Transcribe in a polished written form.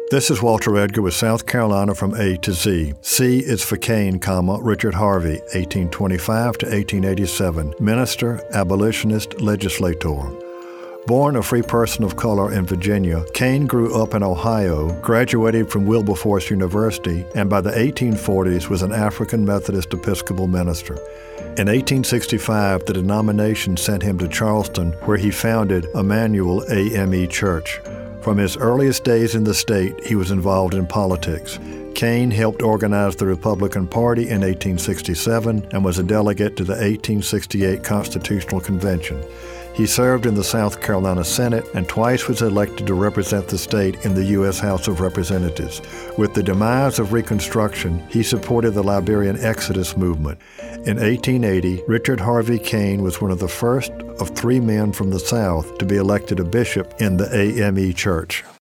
This is Walter Edgar with South Carolina from A to Z. C is for Cain, Richard Harvey, 1825 to 1887, minister, abolitionist, legislator. Born a free person of color in Virginia, Cain grew up in Ohio, graduated from Wilberforce University, and by the 1840s was an African Methodist Episcopal minister. In 1865, the denomination sent him to Charleston, where he founded Emmanuel AME Church. From his earliest days in the state, he was involved in politics. Cain helped organize the Republican Party in 1867 and was a delegate to the 1868 Constitutional Convention. He served in the South Carolina Senate and twice was elected to represent the state in the U.S. House of Representatives. With the demise of Reconstruction, he supported the Liberian Exodus movement. In 1880, Richard Harvey Cain was one of the first of three men from the South to be elected a bishop in the AME Church.